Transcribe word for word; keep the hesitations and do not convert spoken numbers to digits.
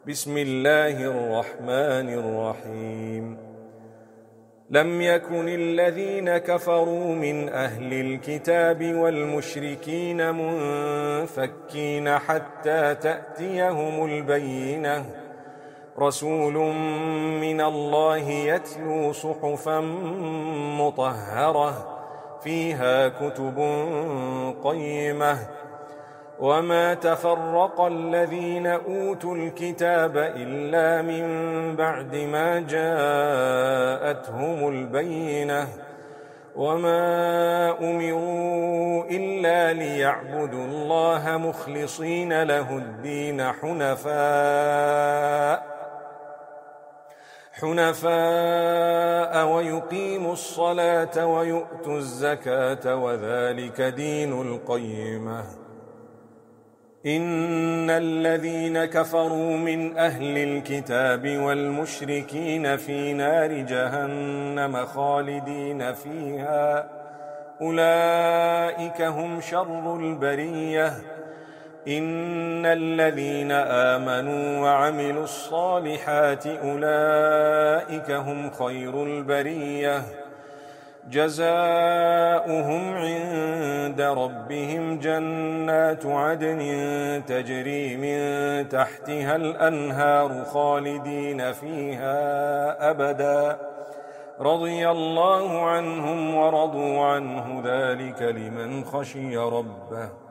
بسم الله الرحمن الرحيم لم يكن الذين كفروا من أهل الكتاب والمشركين منفكين حتى تأتيهم البينة رسول من الله يتلو صحفا مطهرة فيها كتب قيمة وما تفرق الذين أوتوا الكتاب إلا من بعد ما جاءتهم البينة وما أمروا إلا ليعبدوا الله مخلصين له الدين حنفاء حنفاء ويقيموا الصلاة ويؤتوا الزكاة وذلك دين القيمة إن الذين كفروا من أهل الكتاب والمشركين في نار جهنم خالدين فيها أولئك هم شر البرية إن الذين آمنوا وعملوا الصالحات أولئك هم خير البرية جزاؤهم عند ربهم جنات عدن تجري من تحتها الأنهار خالدين فيها أبدا رضي الله عنهم ورضوا عنه ذلك لمن خشي ربه